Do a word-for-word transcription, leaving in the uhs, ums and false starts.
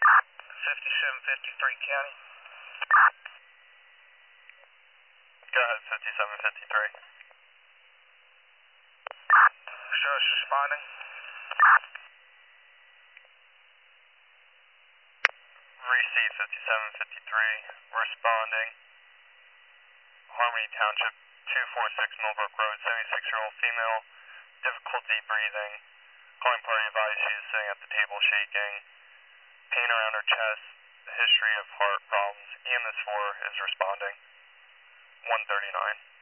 fifty-seven fifty-three County. Go ahead, fifty-seven fifty-three. Show us responding. Receive fifty-seven fifty-three, responding. Harmony Township, two forty-six Millbrook Road, seventy-six-year-old female, difficulty breathing. Calling party advised she is sitting at the table shaking. Pain around her chest, history of heart problems. E M S four is responding. one thirty-nine.